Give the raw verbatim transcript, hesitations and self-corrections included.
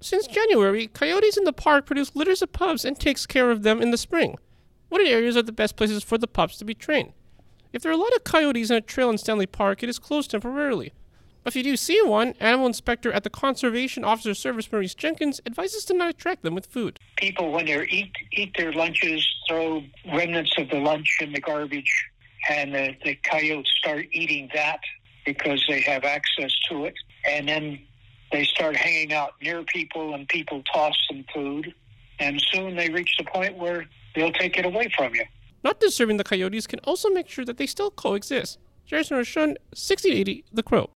Since January, coyotes in the park produce litters of pups and takes care of them in the spring. What areas are the best places for the pups to be trained? If there are a lot of coyotes in a trail in Stanley Park, it is closed temporarily. But if you do see one, Animal Inspector at the Conservation Officer Service Maurice Jenkins advises to not attract them with food. People, when they eat eat their lunches, throw remnants of the lunch in the garbage, and the, the coyotes start eating that because they have access to it. And then they start hanging out near people, and people toss them food. And soon they reach the point where they'll take it away from you. Not disturbing the coyotes can also make sure that they still coexist. Jason Rashun, sixty eighty The Crow.